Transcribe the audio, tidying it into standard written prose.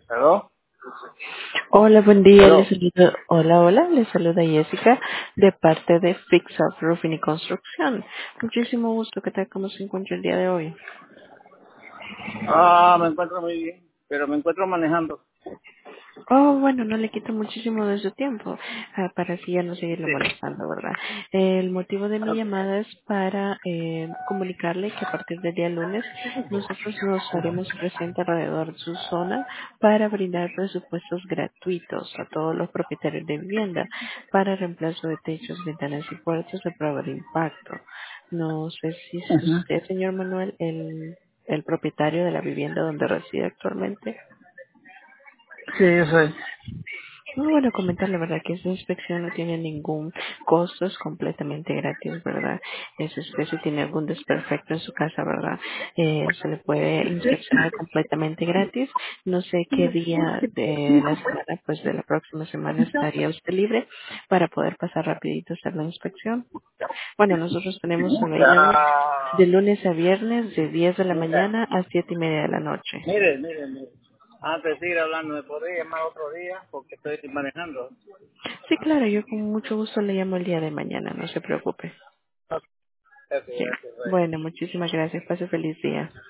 ¿Aló? Hola, buen día. ¿Aló? Hola, les saluda Jessica de parte de Fix Up Roofing y Construcción. Muchísimo gusto que tal como se encuentra el día de hoy. Me encuentro muy bien, pero me encuentro manejando. Oh, bueno, no le quito muchísimo de su tiempo para así ya no seguirle Sí. molestando, ¿verdad? El motivo de mi Ok. llamada es para comunicarle que a partir del día lunes nosotros nos haremos presente alrededor de su zona para brindar presupuestos gratuitos a todos los propietarios de vivienda para reemplazo de techos, ventanas y puertas de prueba de impacto. No sé si es Ajá. usted, señor Manuel, el propietario de la vivienda donde reside actualmente. Sí, yo soy. Muy bueno comentar la verdad que esta inspección no tiene ningún costo, es completamente gratis, ¿verdad? Si usted si tiene algún desperfecto en su casa, ¿verdad? Se le puede inspeccionar completamente gratis. No sé qué día de la semana, pues de la próxima semana estaría usted libre para poder pasar rapidito a hacer la inspección. Bueno, nosotros tenemos available de lunes a viernes de 10 de la Mira, mañana a 7:30 de la noche. mire. Antes de seguir hablando, ¿me podría llamar otro día? Porque estoy manejando. Sí, claro, yo con mucho gusto le llamo el día de mañana, no se preocupe. Ok, Sí. gracias. Bye. Bueno, muchísimas gracias. Pase feliz día.